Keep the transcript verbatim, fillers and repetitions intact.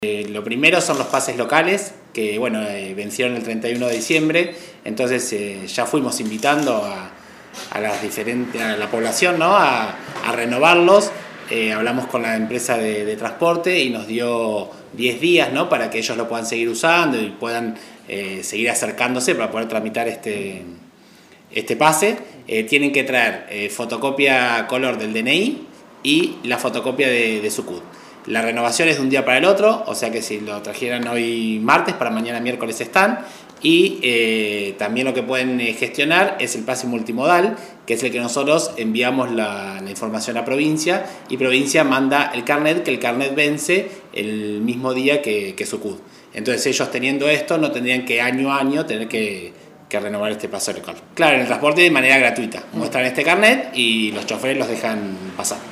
Eh, lo primero son los pases locales, que bueno, eh, vencieron el treinta y uno de diciembre, entonces eh, ya fuimos invitando a, a, las diferentes, a la población, ¿no? a, a renovarlos. Eh, hablamos con la empresa de, de transporte y nos dio diez días, ¿no? Para que ellos lo puedan seguir usando y puedan eh, seguir acercándose para poder tramitar este, este pase. Eh, tienen que traer eh, fotocopia color del D N I y la fotocopia de, de su C U D. La renovación es de un día para el otro, o sea que si lo trajeran hoy martes, para mañana miércoles están. Y eh, también lo que pueden eh, gestionar es el pase multimodal, que es el que nosotros enviamos la, la información a provincia, y provincia manda el carnet, que el carnet vence el mismo día que, que su C U D. Entonces ellos teniendo esto no tendrían que año a año tener que, que renovar este pase local. Claro, en el transporte de manera gratuita. Muestran este carnet y los choferes los dejan pasar.